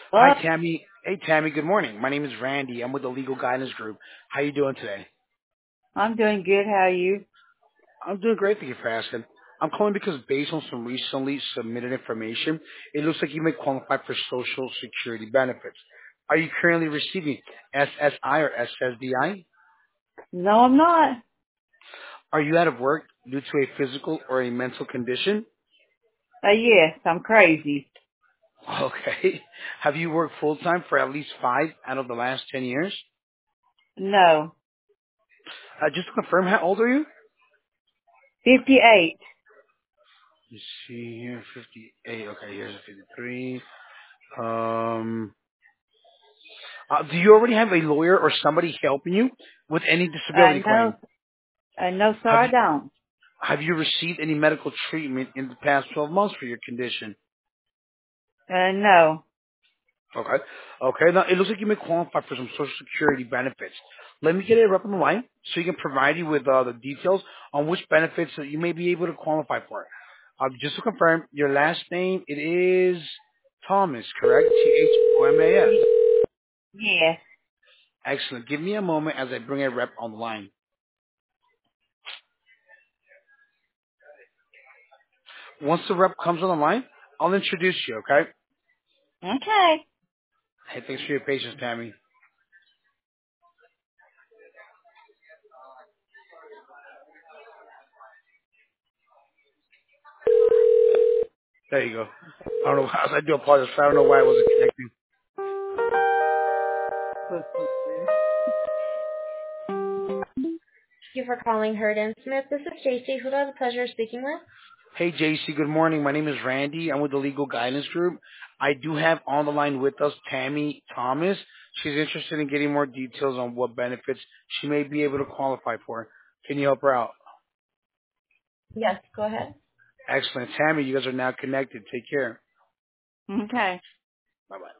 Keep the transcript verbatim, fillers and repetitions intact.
Hi, Well, Tammy. Hey, Tammy. Good morning. My name is Randy. I'm with the Legal Guidance Group. How you doing today? I'm doing good. How are you? I'm doing great. Thank you for asking. I'm calling because based on some recently submitted information, it looks like you may qualify for Social Security benefits. Are you currently receiving S S I or S S D I? No, I'm not. Are you out of work due to a physical or a mental condition? Uh, yes, I'm crazy. Okay. Have you worked full time for at least five out of the last ten years? No. Uh, just to confirm, how old are you? fifty-eight. You see here, fifty-eight. Okay, here's a fifty-three. Um, uh, do you already have a lawyer or somebody helping you with any Uh, disability no, claim? uh, no, sir, Have I you don't. have you received any medical treatment in the past twelve months for your condition? Uh, no. Okay. Okay. Now it looks like you may qualify for some Social Security benefits. Let me get it up on the line so you can provide you with uh, the details on which benefits that you may be able to qualify for. Uh, just to confirm, your last name it is Thomas, correct? T H O M A S. Y- yes. Excellent. Give me a moment as I bring a rep on the line. Once the rep comes on the line, I'll introduce you, okay? Okay. Hey, thanks for your patience, Tammy. There you go. I don't know. I do apologize. I don't know why I wasn't connecting. Thank you for calling Herd and Smith. This is Stacy. Who do I have the pleasure of speaking with? Hey, J C. Good morning. My name is Randy. I'm with the Legal Guidance Group. I do have on the line with us Tammy Thomas. She's interested in getting more details on what benefits she may be able to qualify for. Can you help her out? Yes, go ahead. Excellent. Tammy, you guys are now connected. Take care. Okay. Bye-bye.